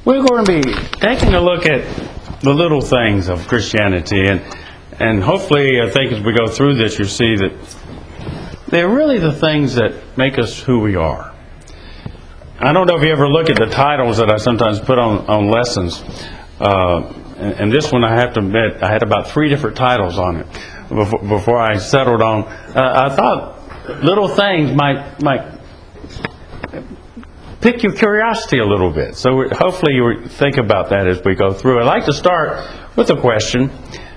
We're going to be taking a look at the little things of Christianity, and hopefully, I think as we go through this, you'll see that they're really the things that make us who we are. I don't know if you ever look at the titles that I sometimes put on lessons, and this one, I have to admit, I had about 3 different titles on it before I settled on. I thought little things might pick your curiosity a little bit. So hopefully you think about that as we go through. I'd like to start with a question.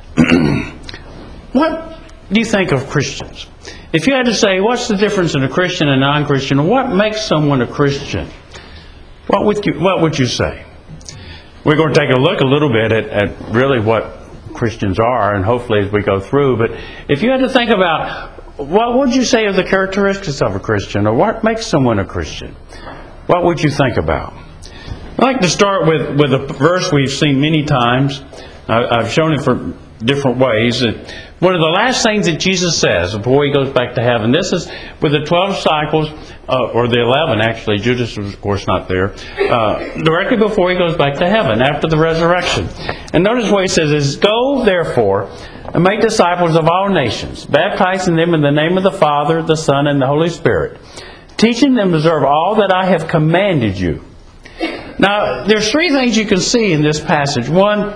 What do you think of Christians? If you had to say, what's the difference in a Christian and non-Christian, or what makes someone a Christian, what would you say? We're going to take a look a little bit at really what Christians are, and hopefully as we go through. But if you had to think about, what would you say are the characteristics of a Christian, or what makes someone a Christian? What would you think about? I'd like to start with a verse we've seen many times. I've shown it for different ways. One of the last things that Jesus says before He goes back to heaven, this is with the 12 disciples, or the 11 actually, Judas was of course not there, directly before He goes back to heaven, after the resurrection. And notice what He says is, "Go therefore and make disciples of all nations, baptizing them in the name of the Father, the Son, and the Holy Spirit, teaching them to observe all that I have commanded you." Now, there's 3 things you can see in this passage. One,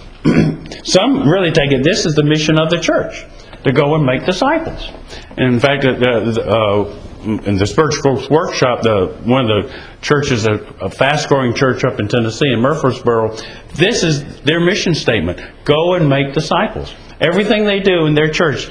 some really take it, this is the mission of the church, to go and make disciples. And in fact, in the Spiritual Workshop, one of the churches, a fast-growing church up in Tennessee, in Murfreesboro, this is their mission statement: go and make disciples. Everything they do in their church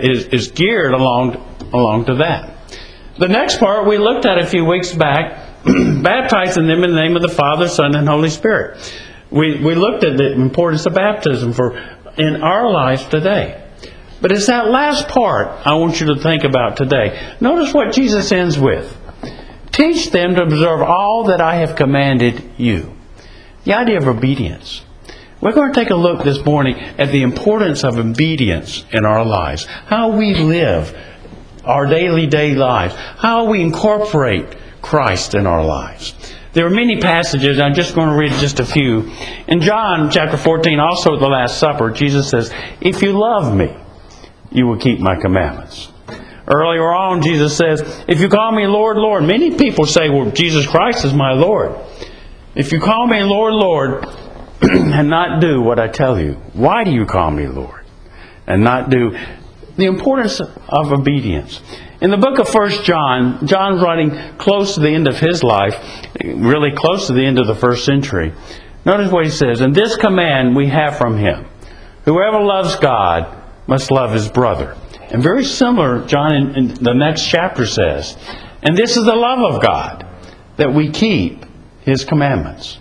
is geared along to that. The next part we looked at a few weeks back, baptizing them in the name of the Father, Son, and Holy Spirit. We looked at the importance of baptism in our lives today. But it's that last part I want you to think about today. Notice what Jesus ends with. Teach them to observe all that I have commanded you. The idea of obedience. We're going to take a look this morning at the importance of obedience in our lives. How we live our daily lives. How we incorporate Christ in our lives. There are many passages. I'm just going to read just a few. In John chapter 14, also at the Last Supper, Jesus says, "If you love me, you will keep my commandments." Earlier on, Jesus says, "If you call me Lord, Lord." Many people say, well, Jesus Christ is my Lord. "If you call me Lord, Lord, and not do what I tell you, why do you call me Lord and not do?" The importance of obedience. In the book of 1 John, John's writing close to the end of his life, really close to the end of the 1st century. Notice what he says, "And this command we have from Him: whoever loves God must love his brother." And very similar, John in the next chapter says, "And this is the love of God, that we keep His commandments."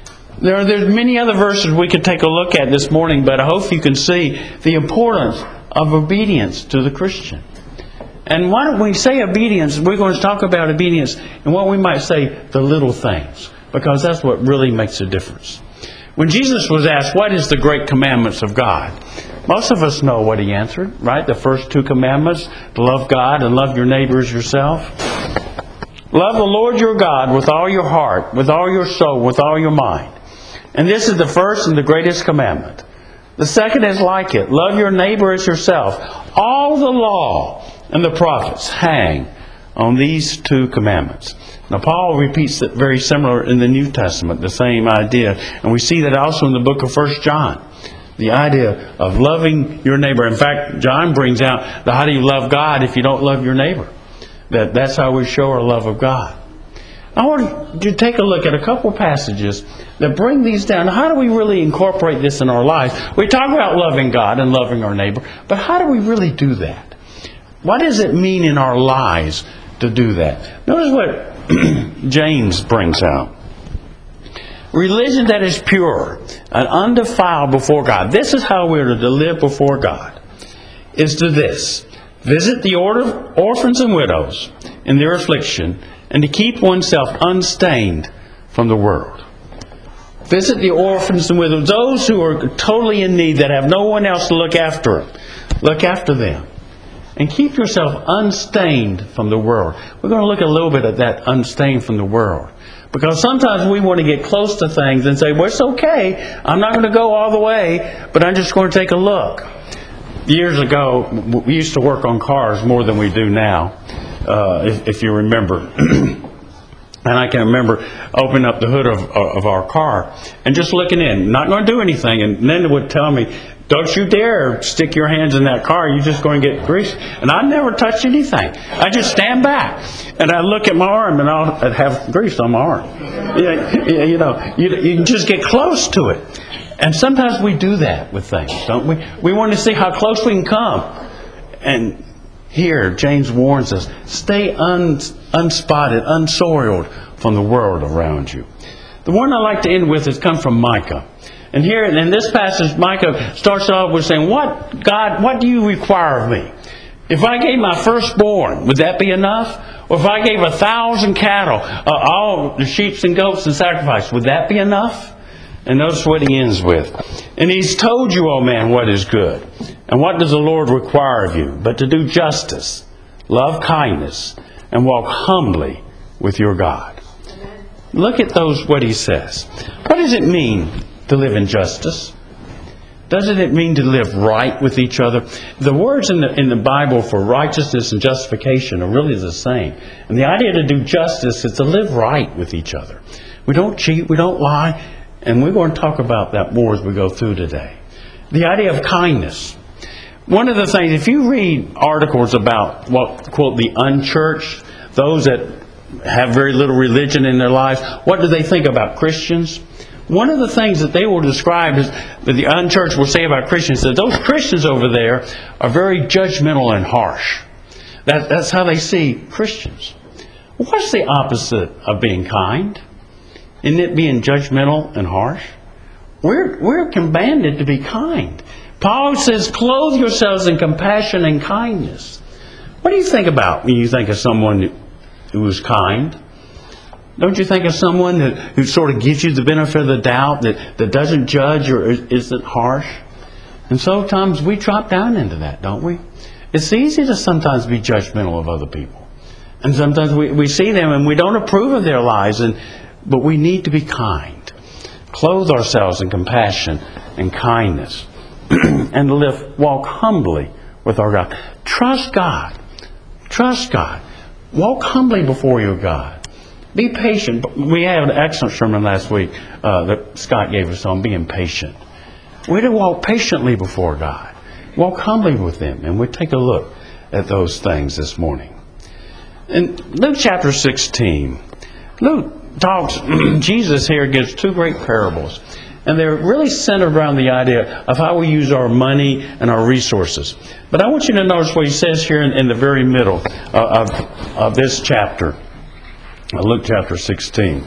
There's many other verses we could take a look at this morning, but I hope you can see the importance of obedience to the Christian. And why don't we say obedience? We're going to talk about obedience and what we might say the little things, because that's what really makes a difference. When Jesus was asked, what is the great commandments of God? Most of us know what He answered, right? The first 2 commandments, to love God and love your neighbor as yourself. Love the Lord your God with all your heart, with all your soul, with all your mind. And this is the first and the greatest commandment. The second is like it: love your neighbor as yourself. All the law and the prophets hang on these 2 commandments. Now, Paul repeats it very similar in the New Testament, the same idea. And we see that also in the book of 1 John. The idea of loving your neighbor. In fact, John brings out how do you love God if you don't love your neighbor? That's how we show our love of God. I want you to take a look at a couple passages that bring these down. How do we really incorporate this in our lives? We talk about loving God and loving our neighbor, but how do we really do that? What does it mean in our lives to do that? Notice what James brings out. Religion that is pure and undefiled before God. This is how we're to live before God. Is to this: visit the orphans and widows in their affliction, and to keep oneself unstained from the world. Visit the orphans and widows, those who are totally in need, that have no one else to look after them. Look after them. And keep yourself unstained from the world. We're going to look a little bit at that, unstained from the world. Because sometimes we want to get close to things and say, well, it's okay. I'm not going to go all the way, but I'm just going to take a look. Years ago, we used to work on cars more than we do now, if you remember. And I can remember opening up the hood of our car and just looking in, not going to do anything. And Linda would tell me, don't you dare stick your hands in that car, you're just going to get grease. And I never touch anything. I just stand back and I look at my arm and I'd have grease on my arm. You know, you can just get close to it. And sometimes we do that with things, don't we? We want to see how close we can come. And here, James warns us, stay unspotted, unsoiled from the world around you. The one I like to end with has come from Micah. And here in this passage, Micah starts off with saying, God, what do you require of me? If I gave my firstborn, would that be enough? Or if I gave 1,000 cattle, all the sheep and goats and sacrifice, would that be enough? And notice what he ends with. And he's told you, O man, what is good. And what does the Lord require of you? But to do justice, love kindness, and walk humbly with your God. Look at what he says. What does it mean to live in justice? Doesn't it mean to live right with each other? The words in the Bible for righteousness and justification are really the same. And the idea to do justice is to live right with each other. We don't cheat, we don't lie, and we're going to talk about that more as we go through today. The idea of kindness. One of the things, if you read articles about what, quote, the unchurched, those that have very little religion in their lives, what do they think about Christians? One of the things that they will describe is that the unchurched will say about Christians, that those Christians over there are very judgmental and harsh. That's how they see Christians. What's the opposite of being kind? Isn't it being judgmental and harsh? We're commanded to be kind. Paul says, clothe yourselves in compassion and kindness. What do you think about when you think of someone who is kind? Don't you think of someone who sort of gives you the benefit of the doubt, that doesn't judge or isn't harsh? And sometimes we drop down into that, don't we? It's easy to sometimes be judgmental of other people. And sometimes we see them and we don't approve of their lives, but we need to be kind. Clothe ourselves in compassion and kindness. And to walk humbly with our God. Trust God. Trust God. Walk humbly before your God. Be patient. We had an excellent sermon last week that Scott gave us on being patient. We're to walk patiently before God. Walk humbly with Him. And we'll take a look at those things this morning. In Luke chapter 16, Luke talks, Jesus here gives two great parables. And they're really centered around the idea of how we use our money and our resources. But I want you to notice what he says here in the very middle of this chapter, Luke chapter 16.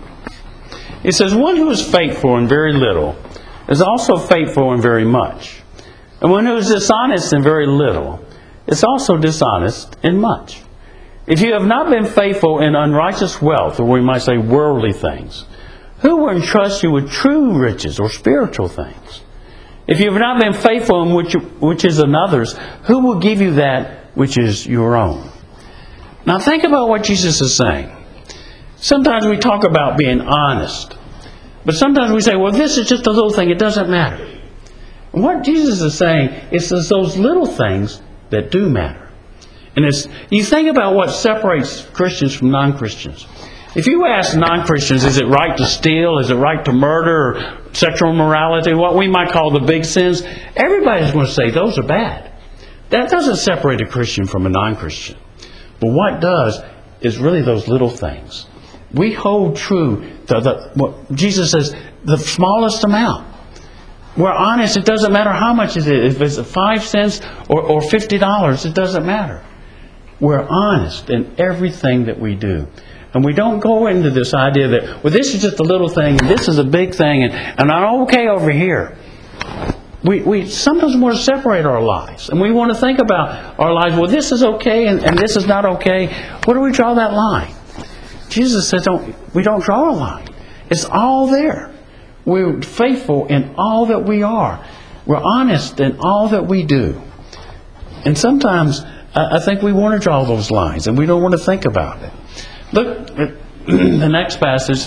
It says, one who is faithful in very little is also faithful in very much. And one who is dishonest in very little is also dishonest in much. If you have not been faithful in unrighteous wealth, or we might say worldly things, who will entrust you with true riches or spiritual things? If you have not been faithful in which is another's, who will give you that which is your own? Now think about what Jesus is saying. Sometimes we talk about being honest. But sometimes we say, well, this is just a little thing, it doesn't matter. And what Jesus is saying is those little things that do matter. And you think about what separates Christians from non-Christians. If you ask non-Christians, is it right to steal? Is it right to murder? Or sexual immorality? What we might call the big sins? Everybody's going to say those are bad. That doesn't separate a Christian from a non-Christian. But what does is really those little things. We hold true to what Jesus says, the smallest amount. We're honest. It doesn't matter how much it is. If it's 5 cents or $50, it doesn't matter. We're honest in everything that we do. And we don't go into this idea that, well, this is just a little thing, and this is a big thing, and I'm okay over here. We sometimes want to separate our lives. And we want to think about our lives, well, this is okay, and this is not okay. Where do we draw that line? Jesus said, we don't draw a line. It's all there. We're faithful in all that we are. We're honest in all that we do. And sometimes I think we want to draw those lines, and we don't want to think about it. Look at the next passage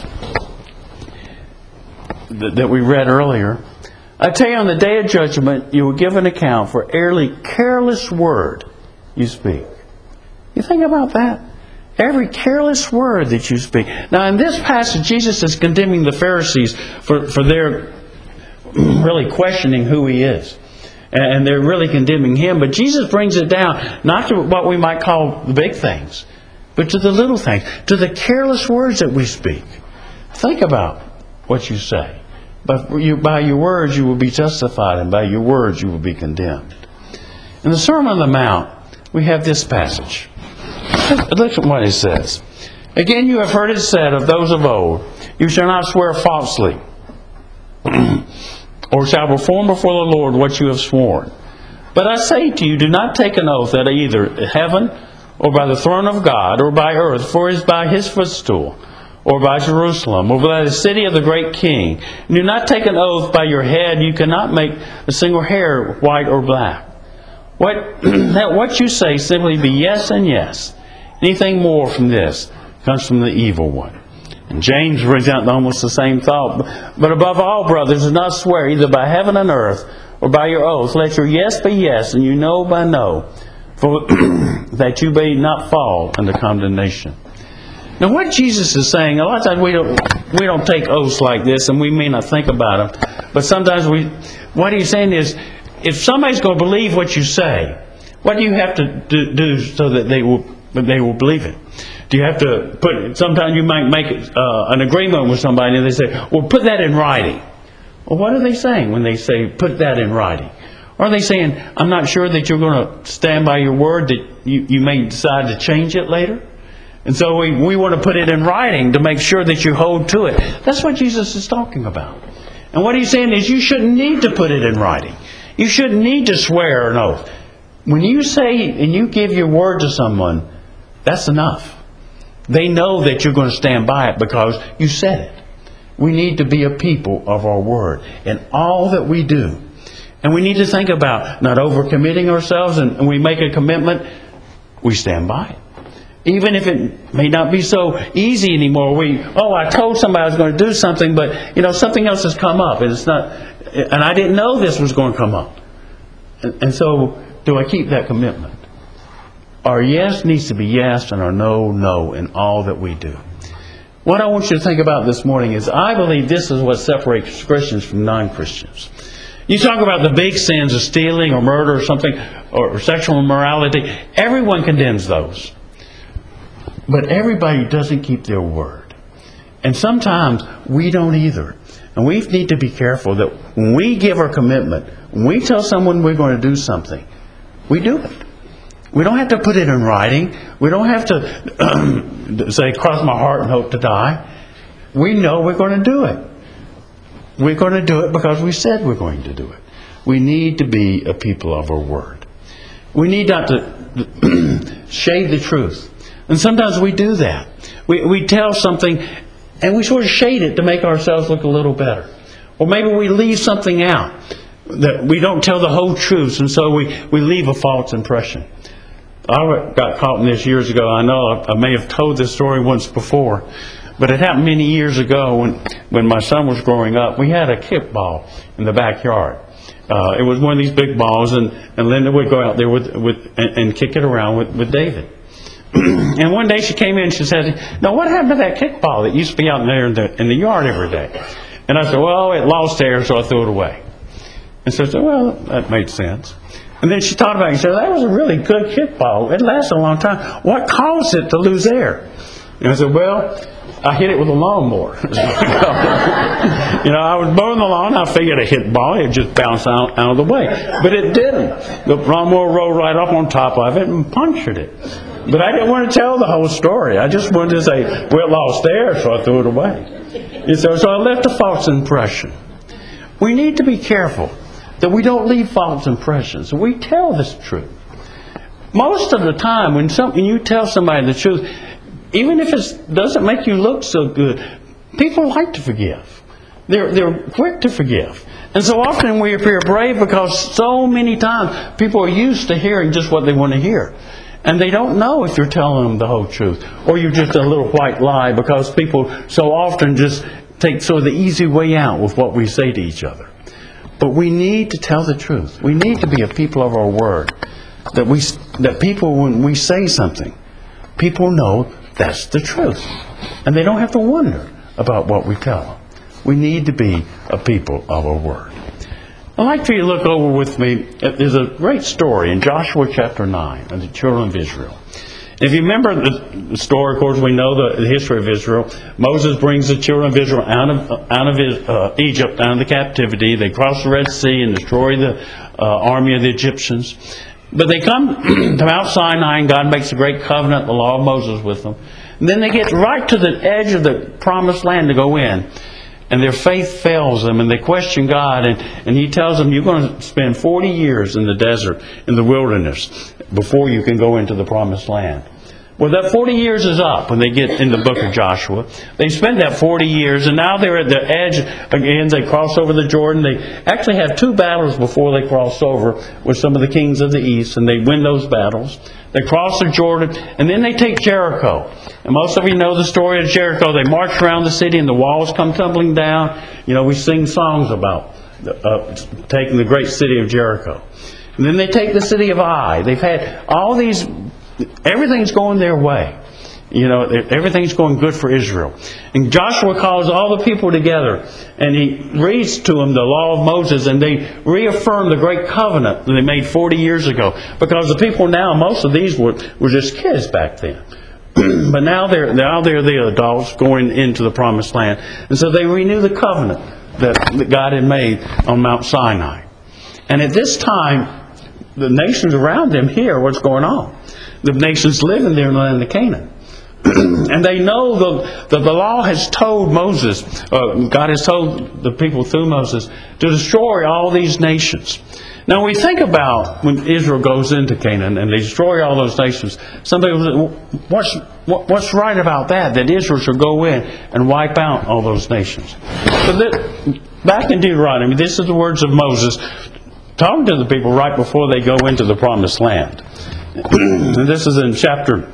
that we read earlier, I tell you, on the day of judgment, you will give an account for every careless word you speak. You think about that? Every careless word that you speak. Now, in this passage, Jesus is condemning the Pharisees for their really questioning who He is. And they're really condemning Him. But Jesus brings it down, not to what we might call the big things, but to the little things, to the careless words that we speak. Think about what you say. But by your words you will be justified, and by your words you will be condemned. In the Sermon on the Mount, we have this passage. Look at what it says. Again, you have heard it said of those of old, you shall not swear falsely, or shall perform before the Lord what you have sworn. But I say to you, do not take an oath at either heaven, or by the throne of God, or by earth, for it is by His footstool, or by Jerusalem, or by the city of the great King. And do not take an oath by your head. You cannot make a single hair white or black. What you say simply be yes and yes. Anything more from this comes from the evil one. And James brings out almost the same thought. But above all, brothers, do not swear either by heaven and earth, or by your oath. Let your yes be yes, and your no by no, for that you may not fall into condemnation. Now, what Jesus is saying, a lot of times we don't take oaths like this, and we may not think about them. But sometimes what He's saying is, if somebody's going to believe what you say, what do you have to do so that they will believe it? Do you have to sometimes you might make an agreement with somebody and they say, well, put that in writing. Well, what are they saying when they say, put that in writing? Or are they saying, I'm not sure that you're going to stand by your word, that you may decide to change it later? And so we want to put it in writing to make sure that you hold to it. That's what Jesus is talking about. And what He's saying is you shouldn't need to put it in writing. You shouldn't need to swear an oath. When you say and you give your word to someone, that's enough. They know that you're going to stand by it because you said it. We need to be a people of our word in all that we do. And we need to think about not overcommitting ourselves, and we make a commitment, we stand by it. Even if it may not be so easy anymore. I told somebody I was going to do something, but something else has come up, and it's not, and I didn't know this was going to come up. And so, do I keep that commitment? Our yes needs to be yes, and our no, no, in all that we do. What I want you to think about this morning is, I believe this is what separates Christians from non-Christians. You talk about the big sins of stealing or murder or something, or sexual immorality. Everyone condemns those. But everybody doesn't keep their word. And sometimes we don't either. And we need to be careful that when we give our commitment, when we tell someone we're going to do something, we do it. We don't have to put it in writing. We don't have to say, cross my heart and hope to die. We know we're going to do it. We're going to do it because we said we're going to do it. We need to be a people of our word. We need not to shade the truth. And sometimes we do that. We tell something and we sort of shade it to make ourselves look a little better. Or maybe we leave something out, that we don't tell the whole truth, and so we leave a false impression. I got caught in this years ago. I know I may have told this story once before, but it happened many years ago when my son was growing up. We had a kickball in the backyard. It was one of these big balls, and Linda would go out there and kick it around with David. And one day she came in and she said, "Now what happened to that kickball that used to be out there in the yard every day?" And I said, "Well, it lost air, so I threw it away." And so I said, "Well, that made sense." And then she thought about it and said, "That was a really good kickball. It lasted a long time. What caused it to lose air?" And I said, "Well, I hit it with a lawnmower." I was mowing the lawn. I figured I hit the ball. It just bounced out of the way. But it didn't. The lawnmower rolled right up on top of it and punctured it. But I didn't want to tell the whole story. I just wanted to say, well, it lost air, so I threw it away. And so I left a false impression. We need to be careful that we don't leave false impressions. We tell this truth. Most of the time, when you tell somebody the truth, even if it doesn't make you look so good, people like to forgive. They're quick to forgive. And so often we appear brave because so many times people are used to hearing just what they want to hear. And they don't know if you're telling them the whole truth, or you're just a little white lie, because people so often just take sort of the easy way out with what we say to each other. But we need to tell the truth. We need to be a people of our word. That people, when we say something, people know that's the truth. And they don't have to wonder about what we tell them. We need to be a people of our word. I'd like for you to look over with me. There's a great story in Joshua chapter 9 of the children of Israel. If you remember the story, of course, we know the history of Israel. Moses brings the children of Israel out of Egypt, out of the captivity. They cross the Red Sea and destroy the army of the Egyptians. But they come to Mount Sinai, and God makes a great covenant, the law of Moses, with them. And then they get right to the edge of the promised land to go in. And their faith fails them, and they question God. And He tells them, you're going to spend 40 years in the desert, in the wilderness, before you can go into the promised land. Well, that 40 years is up when they get in the book of Joshua. They spend that 40 years, and now they're at the edge again. They cross over the Jordan. They actually have 2 battles before they cross over with some of the kings of the east, and they win those battles. They cross the Jordan, and then they take Jericho. And most of you know the story of Jericho. They march around the city, and the walls come tumbling down. You know, we sing songs about taking the great city of Jericho. And then they take the city of Ai. They've had all these... Everything's going their way. You know, everything's going good for Israel. And Joshua calls all the people together, and he reads to them the law of Moses, and they reaffirm the great covenant that they made 40 years ago. Because the people now, most of these were just kids back then. But now they're the adults going into the promised land. And so they renew the covenant that God had made on Mount Sinai. And at this time, the nations around them hear what's going on. The nations live in their land of Canaan. And they know that the law has told Moses, God has told the people through Moses, to destroy all these nations. Now we think about when Israel goes into Canaan and they destroy all those nations, some people say, well, what's right about that Israel should go in and wipe out all those nations? But back in Deuteronomy, this is the words of Moses talking to the people right before they go into the promised land. And this is in chapter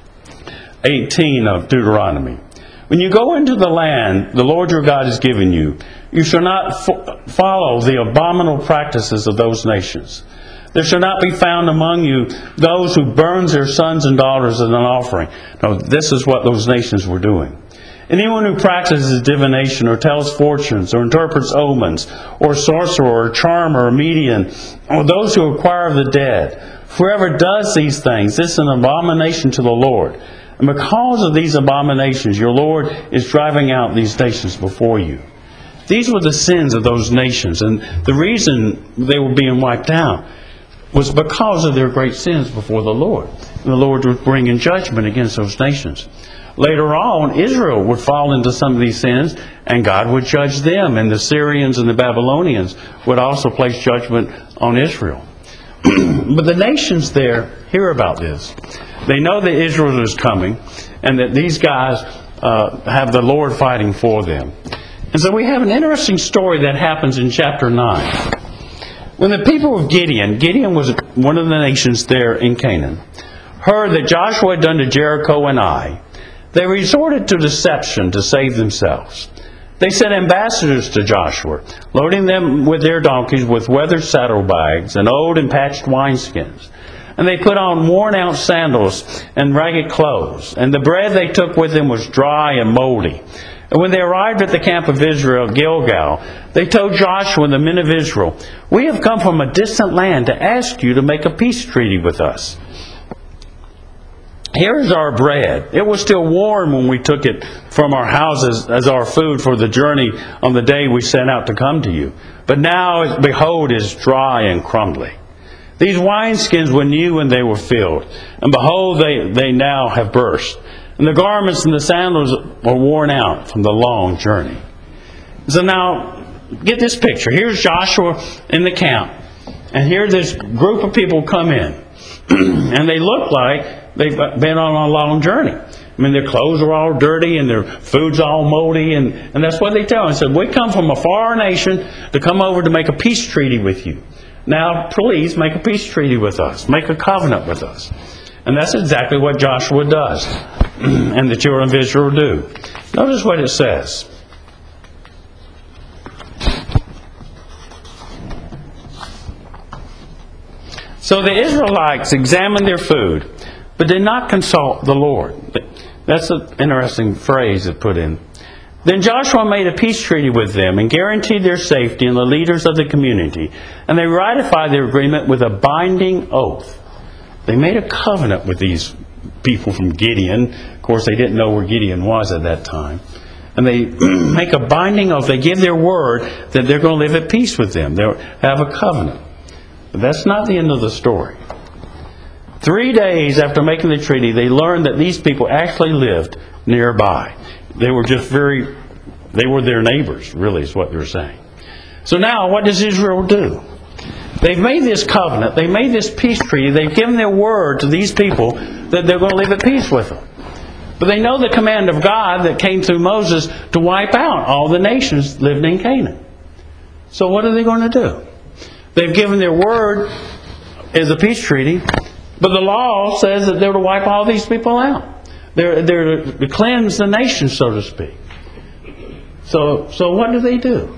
18 of Deuteronomy. When you go into the land the Lord your God has given you, you shall not follow the abominable practices of those nations. There shall not be found among you those who burns their sons and daughters as an offering. No, this is what those nations were doing. Anyone who practices divination or tells fortunes or interprets omens or sorcerer or charmer or medium or those who acquire the dead, whoever does these things, this is an abomination to the Lord. And because of these abominations, your Lord is driving out these nations before you. These were the sins of those nations. And the reason they were being wiped out was because of their great sins before the Lord. And the Lord was bringing judgment against those nations. Later on, Israel would fall into some of these sins, and God would judge them. And the Syrians and the Babylonians would also place judgment on Israel. But the nations there hear about this. They know that Israel is coming, and that these guys have the Lord fighting for them. And so we have an interesting story that happens in chapter 9. When the people of Gideon was one of the nations there in Canaan, heard that Joshua had done to Jericho and Ai, they resorted to deception to save themselves. They sent ambassadors to Joshua, loading them with their donkeys with weathered saddlebags and old and patched wineskins. And they put on worn-out sandals and ragged clothes. And the bread they took with them was dry and moldy. And when they arrived at the camp of Israel, Gilgal, they told Joshua and the men of Israel, "We have come from a distant land to ask you to make a peace treaty with us. Here is our bread. It was still warm when we took it from our houses as our food for the journey on the day we set out to come to you. But now, behold, it is dry and crumbly. These wineskins were new when they were filled, and behold, they now have burst. And the garments and the sandals are worn out from the long journey." So now, get this picture. Here's Joshua in the camp, and here this group of people come in, and they look like they've been on a long journey. I mean, their clothes are all dirty and their food's all moldy, and that's what they tell them. They said, "We come from a far nation to come over to make a peace treaty with you. Now, please make a peace treaty with us. Make a covenant with us." And that's exactly what Joshua does, and the children of Israel do. Notice what it says. So the Israelites examined their food, but did not consult the Lord. That's an interesting phrase it put in. Then Joshua made a peace treaty with them and guaranteed their safety and the leaders of the community. And they ratified their agreement with a binding oath. They made a covenant with these people from Gideon. Of course, they didn't know where Gideon was at that time. And they make a binding oath. They give their word that they're going to live at peace with them. They'll have a covenant. But that's not the end of the story. 3 days after making the treaty, they learned that these people actually lived nearby. They were they were their neighbors, really, is what they're saying. So now, what does Israel do? They've made this covenant. They made this peace treaty. They've given their word to these people that they're going to live at peace with them. But they know the command of God that came through Moses to wipe out all the nations living in Canaan. So what are they going to do? They've given their word as a peace treaty, but the law says that they're to wipe all these people out. They're to cleanse the nation, so to speak. So what do?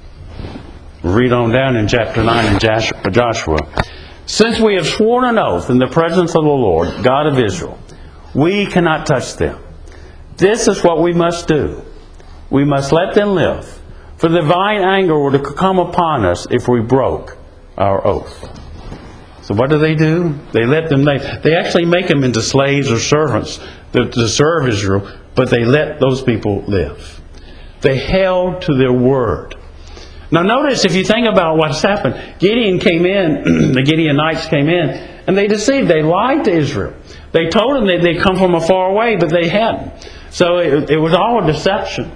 Read on down in chapter 9 in Joshua. Since we have sworn an oath in the presence of the Lord, God of Israel, we cannot touch them. This is what we must do. We must let them live. For the divine anger were to come upon us if we broke our oath. So what do? They let them. They actually make them into slaves or servants to serve Israel, but they let those people live. They held to their word. Now notice, if you think about what's happened, Gideon came in, the Gideonites came in, and they deceived. They lied to Israel. They told them that they'd come from a far away, but they hadn't. So it was all a deception.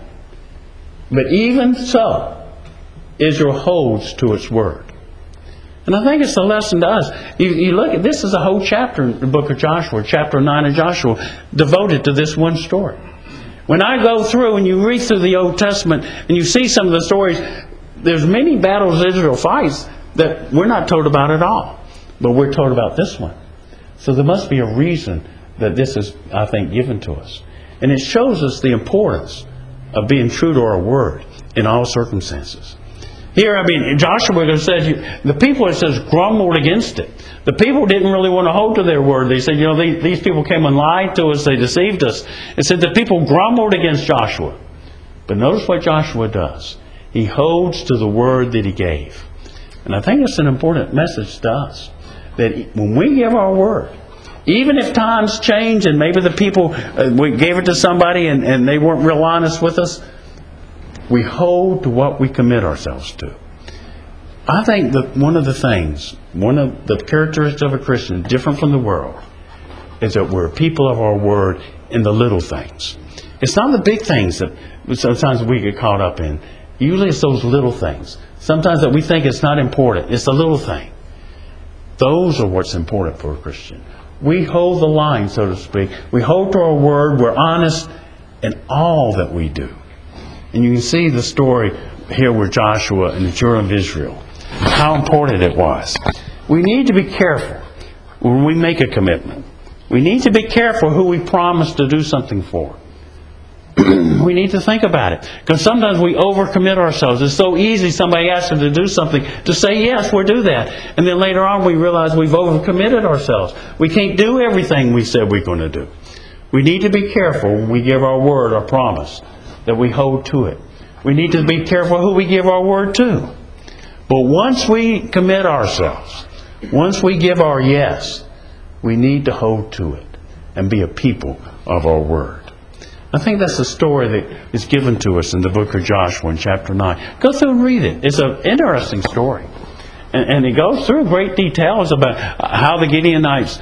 But even so, Israel holds to its word. And I think it's a lesson to us. You look at this is a whole chapter in the book of Joshua, chapter 9 of Joshua, devoted to this one story. When I go through and you read through the Old Testament and you see some of the stories, there's many battles Israel fights that we're not told about at all. But we're told about this one. So there must be a reason that this is, I think, given to us. And it shows us the importance of being true to our word in all circumstances. Here, Joshua says, the people, it says, grumbled against it. The people didn't really want to hold to their word. They said, these people came and lied to us. They deceived us. It said the people grumbled against Joshua. But notice what Joshua does. He holds to the word that he gave. And I think it's an important message to us. That when we give our word, even if times change and maybe the people, we gave it to somebody and they weren't real honest with us, we hold to what we commit ourselves to. I think that one of the characteristics of a Christian, different from the world, is that we're people of our word in the little things. It's not the big things that sometimes we get caught up in. Usually it's those little things. Sometimes that we think it's not important. It's the little thing. Those are what's important for a Christian. We hold the line, so to speak. We hold to our word. We're honest in all that we do. And you can see the story here with Joshua and the children of Israel. How important it was. We need to be careful when we make a commitment. We need to be careful who we promise to do something for. We need to think about it. Because sometimes we overcommit ourselves. It's so easy, somebody asks us to do something, to say, yes, we'll do that. And then later on we realize we've overcommitted ourselves. We can't do everything we said we're going to do. We need to be careful when we give our word or promise, that we hold to it. We need to be careful who we give our word to. But once we commit ourselves, once we give our yes, we need to hold to it and be a people of our word. I think that's the story that is given to us in the book of Joshua in chapter 9. Go through and read it. It's an interesting story. And it goes through great details about how the Gideonites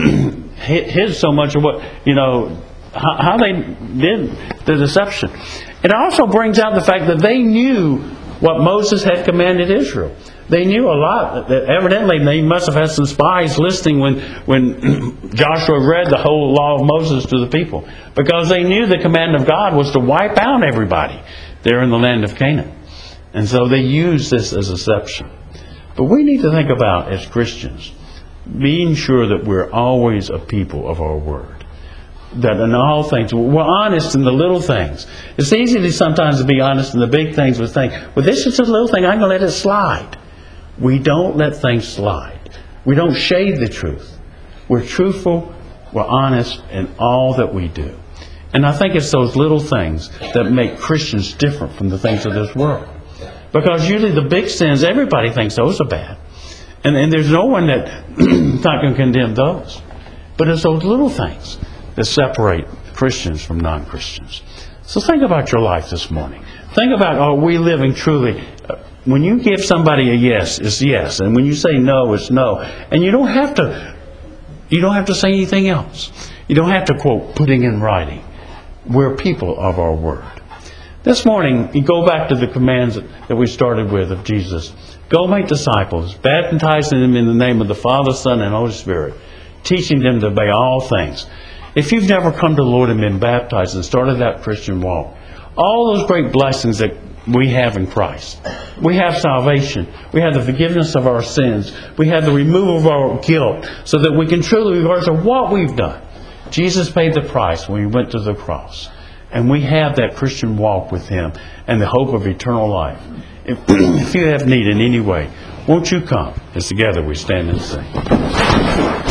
hid so much of what, how they did the deception. It also brings out the fact that they knew what Moses had commanded Israel. They knew a lot. Evidently, they must have had some spies listening when Joshua read the whole law of Moses to the people. Because they knew the command of God was to wipe out everybody there in the land of Canaan. And so they used this as a deception. But we need to think about, as Christians, being sure that we're always a people of our word. That in all things, we're honest in the little things. It's easy to sometimes be honest in the big things. We think, well, this is a little thing, I'm going to let it slide. We don't let things slide. We don't shade the truth. We're truthful, we're honest in all that we do. And I think it's those little things that make Christians different from the things of this world. Because usually the big sins, everybody thinks those are bad. And there's no one that's not going to condemn those. But it's those little things that separate Christians from non-Christians. So think about your life this morning. Think about, are we living truly? When you give somebody a yes, it's yes. And when you say no, it's no. And you don't have to say anything else. You don't have to, quote, putting in writing. We're people of our word. This morning, you go back to the commands that we started with of Jesus. Go make disciples, baptizing them in the name of the Father, Son, and Holy Spirit, teaching them to obey all things. If you've never come to the Lord and been baptized and started that Christian walk, all those great blessings that we have in Christ. We have salvation. We have the forgiveness of our sins. We have the removal of our guilt so that we can truly, regardless of what we've done, Jesus paid the price when He went to the cross. And we have that Christian walk with Him and the hope of eternal life. If you have need in any way, won't you come as together we stand and sing.